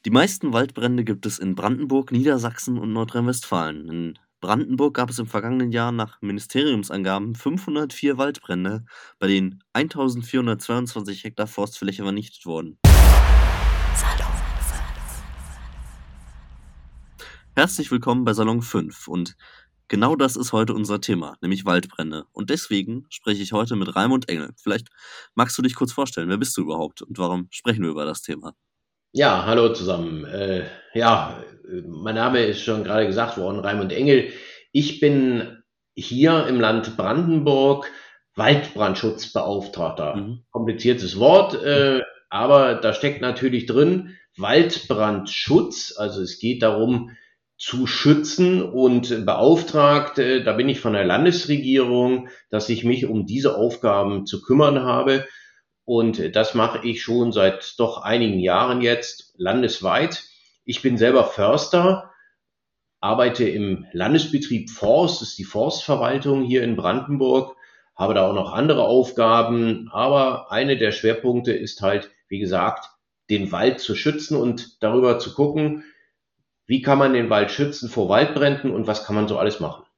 Die meisten Waldbrände gibt es in Brandenburg, Niedersachsen und Nordrhein-Westfalen. In Brandenburg gab es im vergangenen Jahr nach Ministeriumsangaben 504 Waldbrände, bei denen 1422 Hektar Forstfläche vernichtet wurden. Herzlich willkommen bei Salon 5 und genau das ist heute unser Thema, nämlich Waldbrände. Und deswegen spreche ich heute mit Raimund Engel. Vielleicht magst du dich kurz vorstellen, wer bist du überhaupt und warum sprechen wir über das Thema? Ja, hallo zusammen. Mein Name ist schon gerade gesagt worden, Raimund Engel. Ich bin hier im Land Brandenburg Waldbrandschutzbeauftragter. Mhm. Kompliziertes Wort, aber da steckt natürlich drin Waldbrandschutz. Also es geht darum zu schützen und beauftragt, da bin ich von der Landesregierung, dass ich mich um diese Aufgaben zu kümmern habe. Und das mache ich schon seit doch einigen Jahren jetzt landesweit. Ich bin selber Förster, arbeite im Landesbetrieb Forst, das ist die Forstverwaltung hier in Brandenburg, habe da auch noch andere Aufgaben, aber eine der Schwerpunkte ist halt, wie gesagt, den Wald zu schützen und darüber zu gucken, wie kann man den Wald schützen vor Waldbränden und was kann man so alles machen.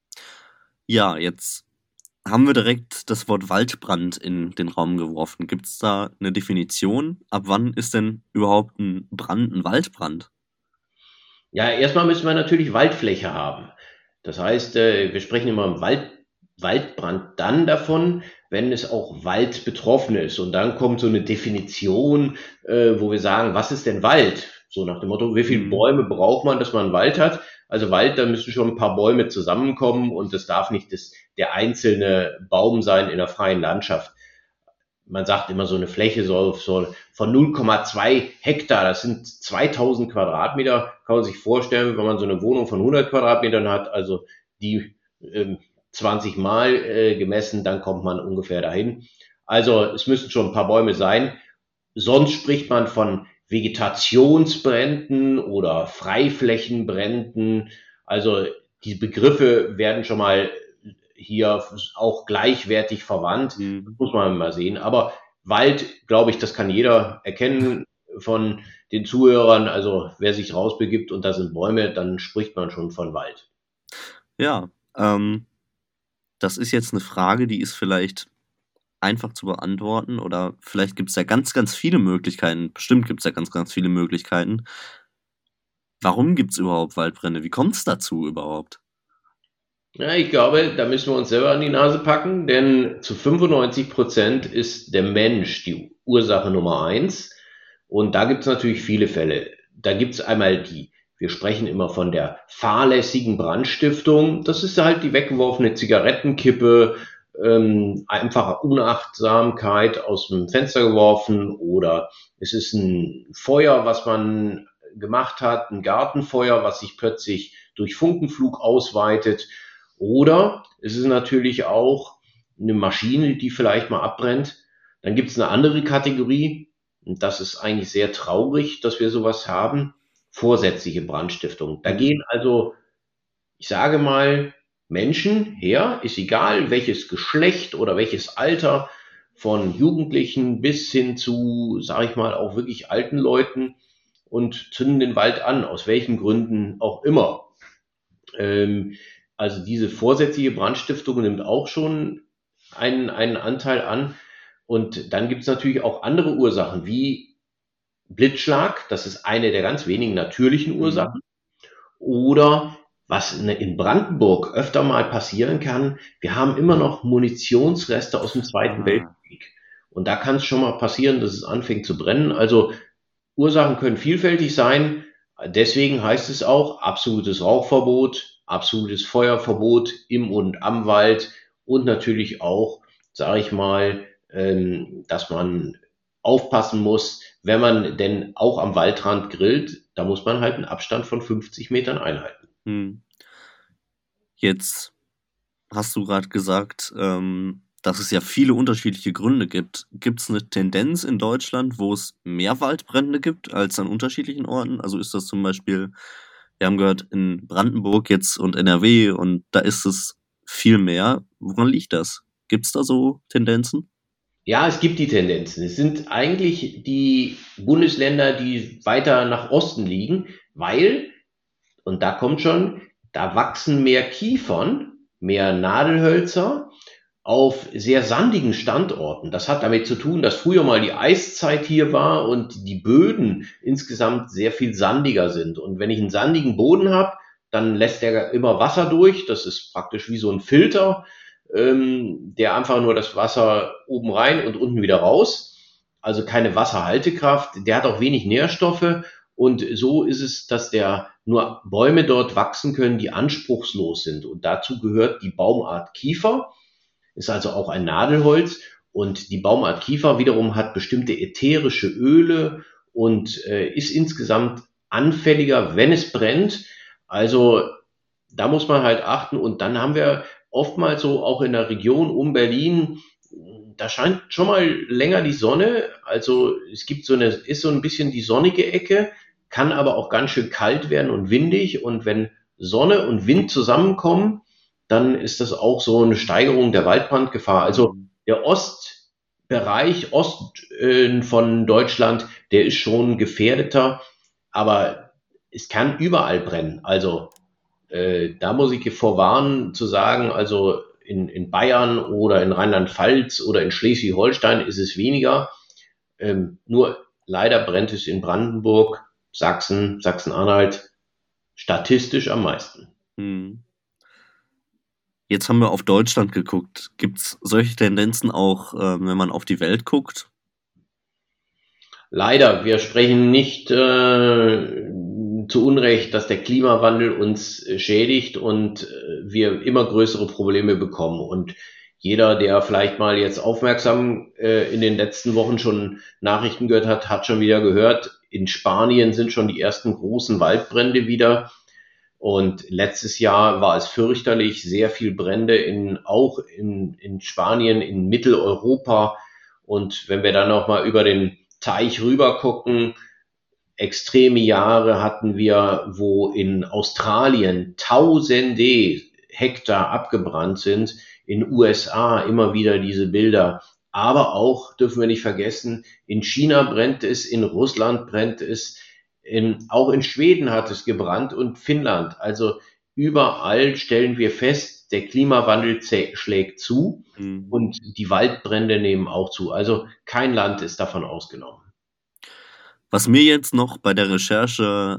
Ja, jetzt haben wir direkt das Wort Waldbrand in den Raum geworfen. Gibt es da eine Definition? Ab wann ist denn überhaupt ein Brand ein Waldbrand? Ja, erstmal müssen wir natürlich Waldfläche haben. Das heißt, wir sprechen immer im Waldbrand dann davon, wenn es auch Wald betroffen ist. Und dann kommt so eine Definition, wo wir sagen, was ist denn Wald? So nach dem Motto, wie viele Mhm. Bäume braucht man, dass man einen Wald hat? Also Wald, da müssen schon ein paar Bäume zusammenkommen und das darf nicht der einzelne Baum sein in der freien Landschaft. Man sagt immer, so eine Fläche soll von 0,2 Hektar, das sind 2000 Quadratmeter, kann man sich vorstellen, wenn man so eine Wohnung von 100 Quadratmetern hat, also die 20 Mal gemessen, dann kommt man ungefähr dahin. Also es müssen schon ein paar Bäume sein. Sonst spricht man von Vegetationsbränden oder Freiflächenbränden. Also die Begriffe werden schon mal hier auch gleichwertig verwandt. Das Mhm. muss man mal sehen. Aber Wald, glaube ich, das kann jeder erkennen von den Zuhörern. Also wer sich rausbegibt und da sind Bäume, dann spricht man schon von Wald. Ja, das ist jetzt eine Frage, die ist vielleicht einfach zu beantworten oder vielleicht gibt es ja ganz, ganz viele Möglichkeiten. Bestimmt gibt es ja ganz, ganz viele Möglichkeiten. Warum gibt es überhaupt Waldbrände? Wie kommt es dazu überhaupt? Ja, ich glaube, da müssen wir uns selber an die Nase packen, denn zu 95% ist der Mensch die Ursache Nummer eins. Und da gibt es natürlich viele Fälle. Da gibt es einmal wir sprechen immer von der fahrlässigen Brandstiftung. Das ist halt die weggeworfene Zigarettenkippe, einfache Unachtsamkeit aus dem Fenster geworfen oder es ist ein Feuer, was man gemacht hat, ein Gartenfeuer, was sich plötzlich durch Funkenflug ausweitet. Oder es ist natürlich auch eine Maschine, die vielleicht mal abbrennt. Dann gibt es eine andere Kategorie, und das ist eigentlich sehr traurig, dass wir sowas haben, vorsätzliche Brandstiftung. Da Mhm. gehen also, ich sage mal, Menschen her, ist egal welches Geschlecht oder welches Alter, von Jugendlichen bis hin zu, sage ich mal, auch wirklich alten Leuten und zünden den Wald an, aus welchen Gründen auch immer. Ähm, also diese vorsätzliche Brandstiftung nimmt auch schon einen Anteil an. Und dann gibt es natürlich auch andere Ursachen wie Blitzschlag, das ist eine der ganz wenigen natürlichen Mhm. Ursachen. Oder was in Brandenburg öfter mal passieren kann, wir haben immer noch Munitionsreste aus dem Zweiten Ah. Weltkrieg. Und da kann es schon mal passieren, dass es anfängt zu brennen. Also Ursachen können vielfältig sein. Deswegen heißt es auch absolutes Rauchverbot, absolutes Feuerverbot im und am Wald und natürlich auch, sage ich mal, dass man aufpassen muss, wenn man denn auch am Waldrand grillt, da muss man halt einen Abstand von 50 Metern einhalten. Mhm. Jetzt hast du gerade gesagt, dass es ja viele unterschiedliche Gründe gibt. Gibt es eine Tendenz in Deutschland, wo es mehr Waldbrände gibt als an unterschiedlichen Orten? Also ist das zum Beispiel, wir haben gehört, in Brandenburg jetzt und NRW und da ist es viel mehr. Woran liegt das? Gibt es da so Tendenzen? Ja, es gibt die Tendenzen. Es sind eigentlich die Bundesländer, die weiter nach Osten liegen, weil, und da kommt schon, da wachsen mehr Kiefern, mehr Nadelhölzer auf sehr sandigen Standorten. Das hat damit zu tun, dass früher mal die Eiszeit hier war und die Böden insgesamt sehr viel sandiger sind. Und wenn ich einen sandigen Boden habe, dann lässt der immer Wasser durch. Das ist praktisch wie so ein Filter, der einfach nur das Wasser oben rein und unten wieder raus. Also keine Wasserhaltekraft. Der hat auch wenig Nährstoffe. Und so ist es, dass der nur Bäume dort wachsen können, die anspruchslos sind. Und dazu gehört die Baumart Kiefer, ist also auch ein Nadelholz. Und die Baumart Kiefer wiederum hat bestimmte ätherische Öle und ist insgesamt anfälliger, wenn es brennt. Also da muss man halt achten. Und dann haben wir oftmals so auch in der Region um Berlin, da scheint schon mal länger die Sonne. Also es gibt ist so ein bisschen die sonnige Ecke, kann aber auch ganz schön kalt werden und windig. Und wenn Sonne und Wind zusammenkommen, dann ist das auch so eine Steigerung der Waldbrandgefahr. Also Mhm. der Ostbereich, von Deutschland, der ist schon gefährdeter, aber es kann überall brennen. Also da muss ich vorwarnen zu sagen, also in Bayern oder in Rheinland-Pfalz oder in Schleswig-Holstein ist es weniger. Nur leider brennt es in Brandenburg, Sachsen, Sachsen-Anhalt statistisch am meisten. Mhm. Jetzt haben wir auf Deutschland geguckt. Gibt es solche Tendenzen auch, wenn man auf die Welt guckt? Leider, wir sprechen nicht zu Unrecht, dass der Klimawandel uns schädigt und wir immer größere Probleme bekommen. Und jeder, der vielleicht mal jetzt aufmerksam in den letzten Wochen schon Nachrichten gehört hat, hat schon wieder gehört, in Spanien sind schon die ersten großen Waldbrände wieder. Und letztes Jahr war es fürchterlich, sehr viel Brände auch in Spanien, in Mitteleuropa. Und wenn wir dann noch mal über den Teich rüber gucken, extreme Jahre hatten wir, wo in Australien tausende Hektar abgebrannt sind, in USA immer wieder diese Bilder. Aber auch, dürfen wir nicht vergessen, in China brennt es, in Russland brennt es, auch in Schweden hat es gebrannt und Finnland. Also überall stellen wir fest, der Klimawandel schlägt zu Mhm. und die Waldbrände nehmen auch zu. Also kein Land ist davon ausgenommen. Was mir jetzt noch bei der Recherche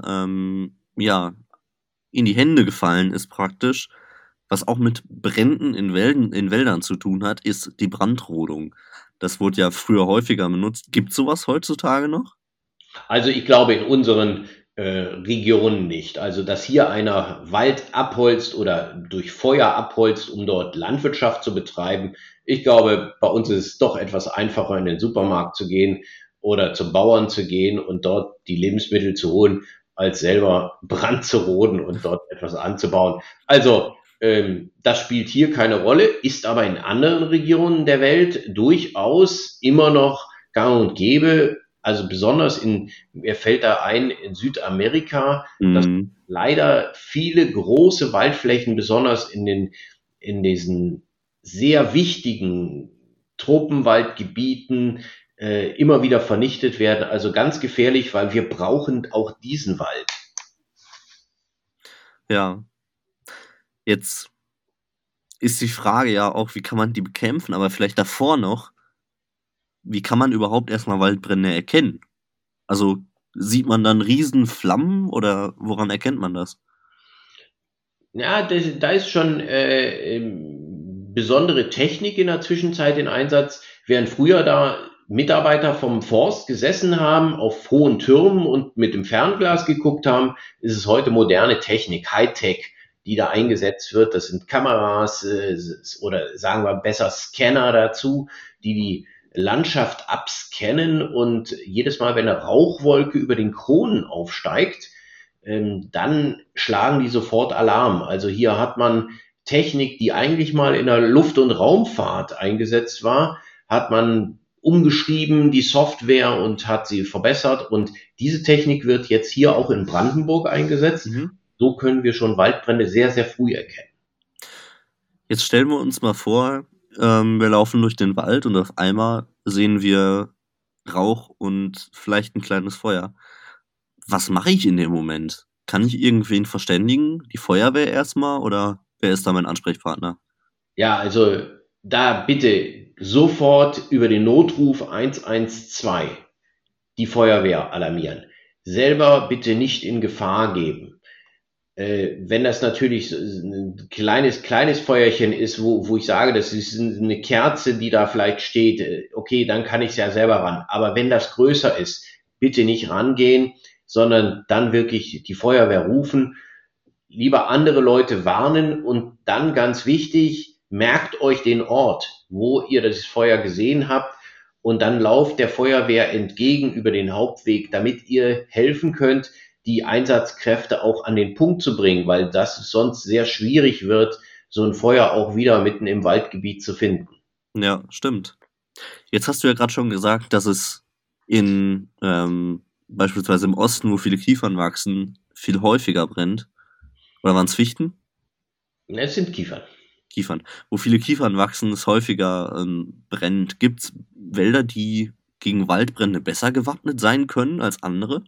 ja, in die Hände gefallen ist praktisch, was auch mit Bränden in Wäldern zu tun hat, ist die Brandrodung. Das wurde ja früher häufiger benutzt. Gibt sowas heutzutage noch? Also ich glaube in unseren Regionen nicht. Also dass hier einer Wald abholzt oder durch Feuer abholzt, um dort Landwirtschaft zu betreiben. Ich glaube, bei uns ist es doch etwas einfacher, in den Supermarkt zu gehen oder zum Bauern zu gehen und dort die Lebensmittel zu holen, als selber Brand zu roden und dort etwas anzubauen. Also das spielt hier keine Rolle, ist aber in anderen Regionen der Welt durchaus immer noch gang und gäbe. Also besonders mir fällt da ein, in Südamerika, dass Mhm. leider viele große Waldflächen, besonders in diesen sehr wichtigen Tropenwaldgebieten, immer wieder vernichtet werden. Also ganz gefährlich, weil wir brauchen auch diesen Wald. Ja, jetzt ist die Frage ja auch, wie kann man die bekämpfen? Aber vielleicht davor noch, wie kann man überhaupt erstmal Waldbrände erkennen? Also sieht man dann Riesenflammen oder woran erkennt man das? Ja, da ist schon besondere Technik in der Zwischenzeit in Einsatz. Während früher da Mitarbeiter vom Forst gesessen haben auf hohen Türmen und mit dem Fernglas geguckt haben, ist es heute moderne Technik, Hightech, die da eingesetzt wird. Das sind Kameras oder sagen wir besser Scanner dazu, die Landschaft abscannen und jedes Mal, wenn eine Rauchwolke über den Kronen aufsteigt, dann schlagen die sofort Alarm. Also hier hat man Technik, die eigentlich mal in der Luft- und Raumfahrt eingesetzt war, hat man umgeschrieben, die Software, und hat sie verbessert. Und diese Technik wird jetzt hier auch in Brandenburg eingesetzt. Mhm. So können wir schon Waldbrände sehr, sehr früh erkennen. Jetzt stellen wir uns mal vor, wir laufen durch den Wald und auf einmal sehen wir Rauch und vielleicht ein kleines Feuer. Was mache ich in dem Moment? Kann ich irgendwen verständigen? Die Feuerwehr erstmal oder wer ist da mein Ansprechpartner? Ja, also da bitte sofort über den Notruf 112 die Feuerwehr alarmieren. Selber bitte nicht in Gefahr geben. Wenn das natürlich so ein kleines Feuerchen ist, wo ich sage, das ist eine Kerze, die da vielleicht steht, okay, dann kann ich es ja selber ran. Aber wenn das größer ist, bitte nicht rangehen, sondern dann wirklich die Feuerwehr rufen, lieber andere Leute warnen und dann ganz wichtig, merkt euch den Ort, wo ihr das Feuer gesehen habt und dann lauft der Feuerwehr entgegen über den Hauptweg, damit ihr helfen könnt, die Einsatzkräfte auch an den Punkt zu bringen, weil das sonst sehr schwierig wird, so ein Feuer auch wieder mitten im Waldgebiet zu finden. Ja, stimmt. Jetzt hast du ja gerade schon gesagt, dass es in beispielsweise im Osten, wo viele Kiefern wachsen, viel häufiger brennt. Oder waren es Fichten? Es sind Kiefern. Kiefern. Wo viele Kiefern wachsen, es häufiger brennt. Gibt es Wälder, die gegen Waldbrände besser gewappnet sein können als andere?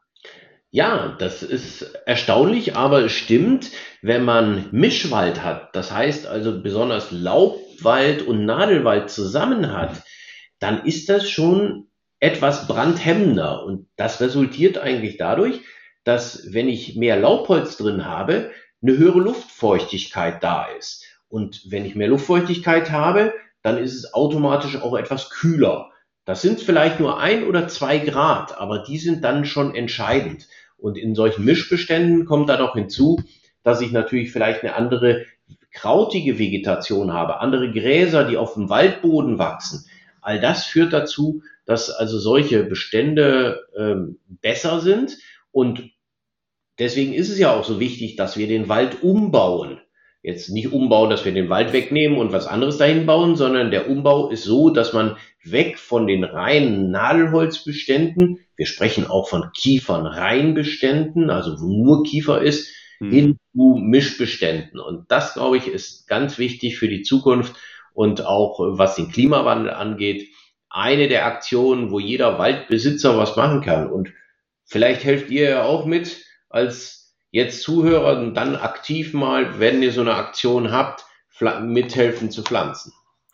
Ja, das ist erstaunlich, aber es stimmt, wenn man Mischwald hat, das heißt also besonders Laubwald und Nadelwald zusammen hat, dann ist das schon etwas brandhemmender. Und das resultiert eigentlich dadurch, dass wenn ich mehr Laubholz drin habe, eine höhere Luftfeuchtigkeit da ist. Und wenn ich mehr Luftfeuchtigkeit habe, dann ist es automatisch auch etwas kühler. Das sind vielleicht nur 1 oder 2 Grad, aber die sind dann schon entscheidend. Und in solchen Mischbeständen kommt dann noch hinzu, dass ich natürlich vielleicht eine andere krautige Vegetation habe, andere Gräser, die auf dem Waldboden wachsen. All das führt dazu, dass also solche Bestände besser sind. Und deswegen ist es ja auch so wichtig, dass wir den Wald umbauen. Jetzt nicht umbauen, dass wir den Wald wegnehmen und was anderes dahin bauen, sondern der Umbau ist so, dass man weg von den reinen Nadelholzbeständen, wir sprechen auch von Kiefernreinbeständen, also wo nur Kiefer ist, Hm. hin zu Mischbeständen. Und das, glaube ich, ist ganz wichtig für die Zukunft und auch was den Klimawandel angeht. Eine der Aktionen, wo jeder Waldbesitzer was machen kann. Und vielleicht helft ihr ja auch mit als jetzt Zuhörer und dann aktiv mal, wenn ihr so eine Aktion habt, mithelfen zu pflanzen.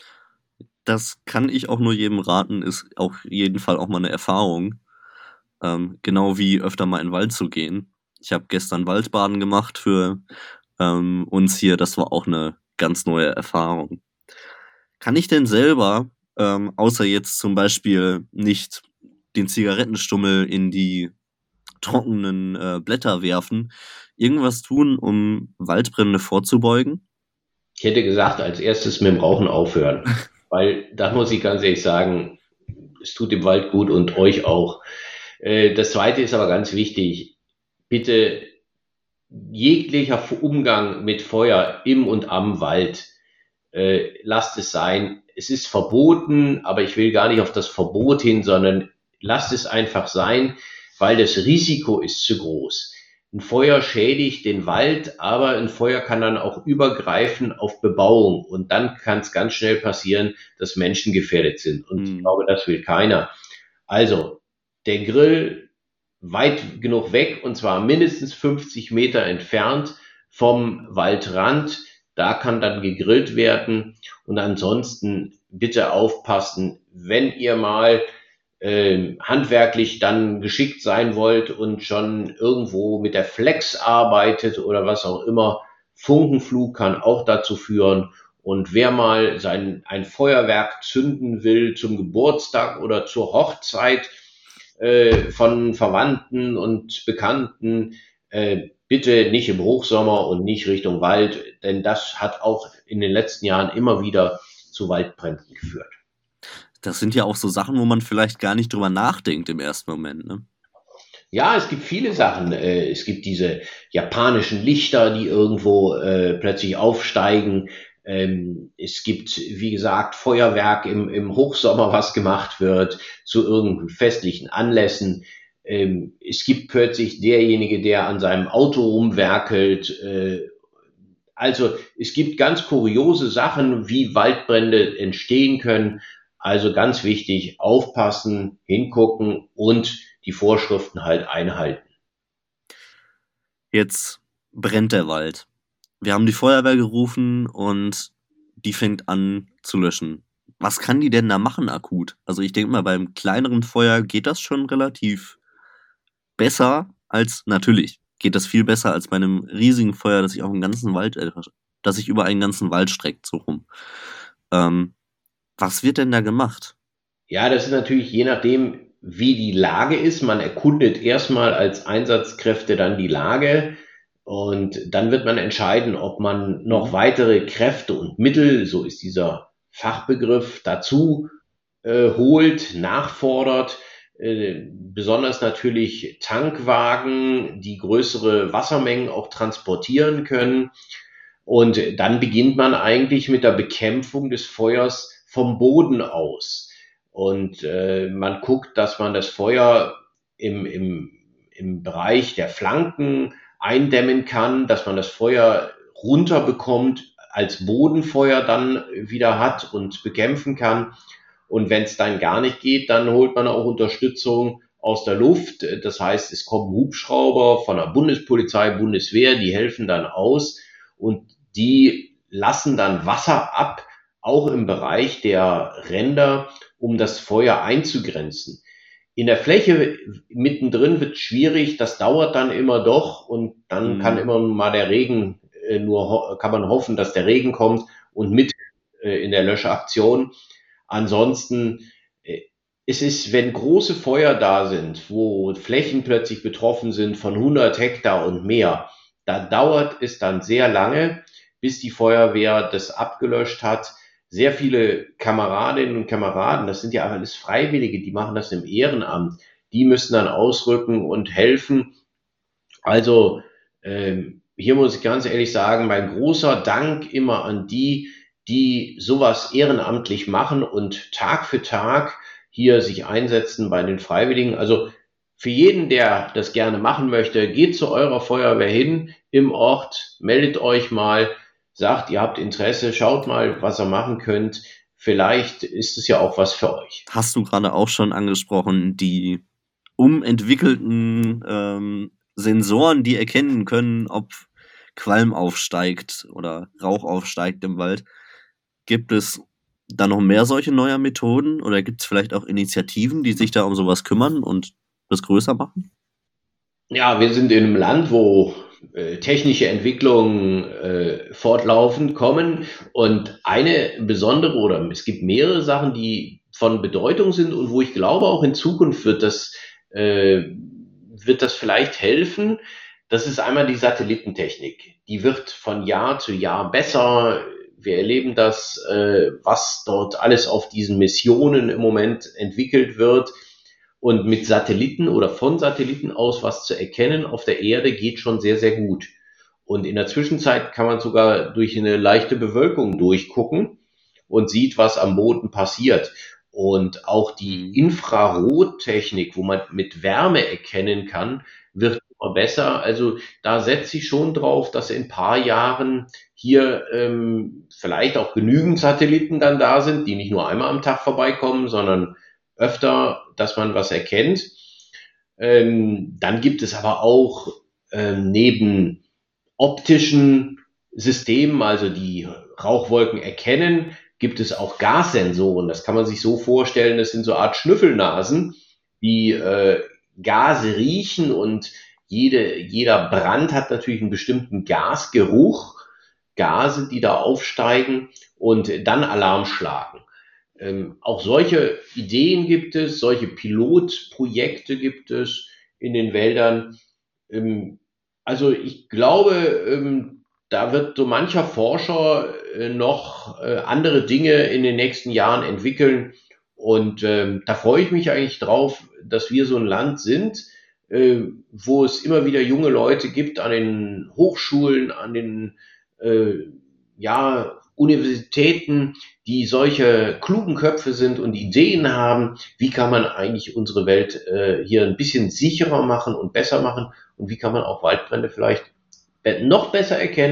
Das kann ich auch nur jedem raten, ist auf jeden Fall auch mal eine Erfahrung. Genau wie öfter mal in den Wald zu gehen. Ich habe gestern Waldbaden gemacht für uns hier. Das war auch eine ganz neue Erfahrung. Kann ich denn selber, außer jetzt zum Beispiel nicht den Zigarettenstummel in die trockenen Blätter werfen, irgendwas tun, um Waldbrände vorzubeugen? Ich hätte gesagt, als erstes mit dem Rauchen aufhören, weil da muss ich ganz ehrlich sagen, es tut dem Wald gut und euch auch. Das Zweite ist aber ganz wichtig. Bitte jeglicher Umgang mit Feuer im und am Wald, lasst es sein. Es ist verboten, aber ich will gar nicht auf das Verbot hin, sondern lasst es einfach sein, weil das Risiko ist zu groß. Ein Feuer schädigt den Wald, aber ein Feuer kann dann auch übergreifen auf Bebauung und dann kann es ganz schnell passieren, dass Menschen gefährdet sind. Und ich Hm. glaube, das will keiner. Also, der Grill weit genug weg und zwar mindestens 50 Meter entfernt vom Waldrand. Da kann dann gegrillt werden und ansonsten bitte aufpassen, wenn ihr mal handwerklich dann geschickt sein wollt und schon irgendwo mit der Flex arbeitet oder was auch immer. Funkenflug kann auch dazu führen. Und wer mal ein Feuerwerk zünden will zum Geburtstag oder zur Hochzeit von Verwandten und Bekannten, bitte nicht im Hochsommer und nicht Richtung Wald, denn das hat auch in den letzten Jahren immer wieder zu Waldbränden geführt. Das sind ja auch so Sachen, wo man vielleicht gar nicht drüber nachdenkt im ersten Moment, ne? Ja, es gibt viele Sachen. Es gibt diese japanischen Lichter, die irgendwo plötzlich aufsteigen. Es gibt, wie gesagt, Feuerwerk im Hochsommer, was gemacht wird zu irgendeinen festlichen Anlässen. Es gibt plötzlich derjenige, der an seinem Auto rumwerkelt. Also es gibt ganz kuriose Sachen, wie Waldbrände entstehen können. Also ganz wichtig, aufpassen, hingucken und die Vorschriften halt einhalten. Jetzt brennt der Wald. Wir haben die Feuerwehr gerufen und die fängt an zu löschen. Was kann die denn da machen akut? Also ich denke mal, beim kleineren Feuer geht das schon relativ besser als, natürlich, geht das viel besser als bei einem riesigen Feuer, das sich auf einen ganzen Wald, das sich über einen ganzen Wald streckt, so rum. Ähm, Was wird denn da gemacht? Ja, das ist natürlich je nachdem, wie die Lage ist. Man erkundet erstmal als Einsatzkräfte dann die Lage und dann wird man entscheiden, ob man noch Mhm. weitere Kräfte und Mittel, so ist dieser Fachbegriff, dazu holt, nachfordert. Besonders natürlich Tankwagen, die größere Wassermengen auch transportieren können. Und dann beginnt man eigentlich mit der Bekämpfung des Feuers vom Boden aus. Und man guckt, dass man das Feuer im Bereich der Flanken eindämmen kann, dass man das Feuer runterbekommt, als Bodenfeuer dann wieder hat und bekämpfen kann. Und wenn es dann gar nicht geht, dann holt man auch Unterstützung aus der Luft. Das heißt, es kommen Hubschrauber von der Bundespolizei, Bundeswehr, die helfen dann aus und die lassen dann Wasser ab, auch im Bereich der Ränder, um das Feuer einzugrenzen. In der Fläche mittendrin wird schwierig, das dauert dann immer doch und dann kann Mhm. immer mal der Regen, kann man hoffen, dass der Regen kommt und mit in der Löschaktion. Ansonsten es ist, wenn große Feuer da sind, wo Flächen plötzlich betroffen sind von 100 Hektar und mehr, da dauert es dann sehr lange, bis die Feuerwehr das abgelöscht hat. Sehr viele Kameradinnen und Kameraden, das sind ja alles Freiwillige, die machen das im Ehrenamt, die müssen dann ausrücken und helfen. Also hier muss ich ganz ehrlich sagen, mein großer Dank immer an die, die sowas ehrenamtlich machen und Tag für Tag hier sich einsetzen bei den Freiwilligen. Also für jeden, der das gerne machen möchte, geht zu eurer Feuerwehr hin im Ort, meldet euch mal, sagt, ihr habt Interesse, schaut mal, was ihr machen könnt. Vielleicht ist es ja auch was für euch. Hast du gerade auch schon angesprochen, die umentwickelten Sensoren, die erkennen können, ob Qualm aufsteigt oder Rauch aufsteigt im Wald. Gibt es da noch mehr solche neuer Methoden oder gibt es vielleicht auch Initiativen, die sich da um sowas kümmern und das größer machen? Ja, wir sind in einem Land, wo technische Entwicklungen fortlaufend kommen und eine besondere oder es gibt mehrere Sachen, die von Bedeutung sind und wo ich glaube, auch in Zukunft wird das vielleicht helfen. Das ist einmal die Satellitentechnik. Die wird von Jahr zu Jahr besser. Wir erleben das, was dort alles auf diesen Missionen im Moment entwickelt wird. Und mit Satelliten oder von Satelliten aus was zu erkennen auf der Erde geht schon sehr, sehr gut. Und in der Zwischenzeit kann man sogar durch eine leichte Bewölkung durchgucken und sieht, was am Boden passiert. Und auch die Mhm. Infrarottechnik, wo man mit Wärme erkennen kann, wird immer besser. Also da setze ich schon drauf, dass in ein paar Jahren hier vielleicht auch genügend Satelliten dann da sind, die nicht nur einmal am Tag vorbeikommen, sondern öfter, dass man was erkennt. Dann gibt es aber auch neben optischen Systemen, also die Rauchwolken erkennen, gibt es auch Gassensoren. Das kann man sich so vorstellen, das sind so eine Art Schnüffelnasen, die Gase riechen und jeder Brand hat natürlich einen bestimmten Gasgeruch, Gase, die da aufsteigen und dann Alarm schlagen. Auch solche Ideen gibt es, solche Pilotprojekte gibt es in den Wäldern. Ähm, also ich glaube, da wird so mancher Forscher noch andere Dinge in den nächsten Jahren entwickeln. Und da freue ich mich eigentlich drauf, dass wir so ein Land sind, wo es immer wieder junge Leute gibt an den Hochschulen, an den äh, ja, Universitäten, die solche klugen Köpfe sind und Ideen haben, wie kann man eigentlich unsere Welt hier ein bisschen sicherer machen und besser machen und wie kann man auch Waldbrände vielleicht noch besser erkennen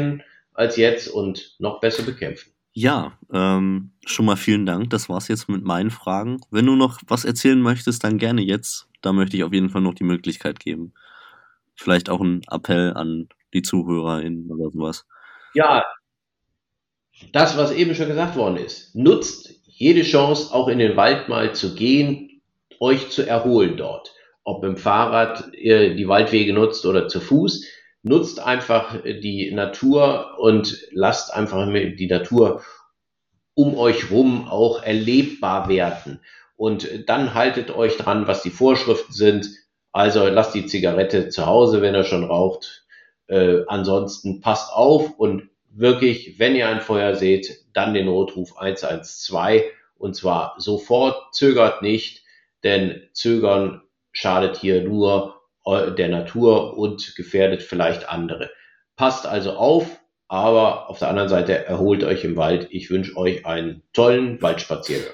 als jetzt und noch besser bekämpfen. Ja, schon mal vielen Dank. Das war's jetzt mit meinen Fragen. Wenn du noch was erzählen möchtest, dann gerne jetzt. Da möchte ich auf jeden Fall noch die Möglichkeit geben. Vielleicht auch ein Appell an die ZuhörerInnen oder sowas. Ja, das, was eben schon gesagt worden ist, nutzt jede Chance, auch in den Wald mal zu gehen, euch zu erholen dort. Ob mit dem Fahrrad ihr die Waldwege nutzt oder zu Fuß, nutzt einfach die Natur und lasst einfach die Natur um euch rum auch erlebbar werden. Und dann haltet euch dran, was die Vorschriften sind. Also lasst die Zigarette zu Hause, wenn ihr schon raucht. Ansonsten passt auf und wirklich, wenn ihr ein Feuer seht, dann den Notruf 112 und zwar sofort, zögert nicht, denn zögern schadet hier nur der Natur und gefährdet vielleicht andere. Passt also auf, aber auf der anderen Seite erholt euch im Wald. Ich wünsche euch einen tollen Waldspaziergang.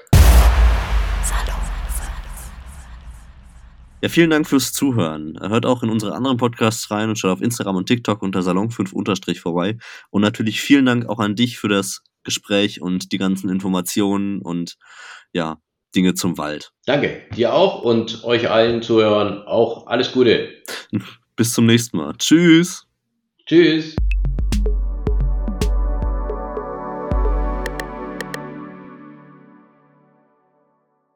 Ja, vielen Dank fürs Zuhören. Hört auch in unsere anderen Podcasts rein und schaut auf Instagram und TikTok unter Salon5_ vorbei. Und natürlich vielen Dank auch an dich für das Gespräch und die ganzen Informationen und ja, Dinge zum Wald. Danke, dir auch und euch allen Zuhörern auch alles Gute. Bis zum nächsten Mal. Tschüss. Tschüss.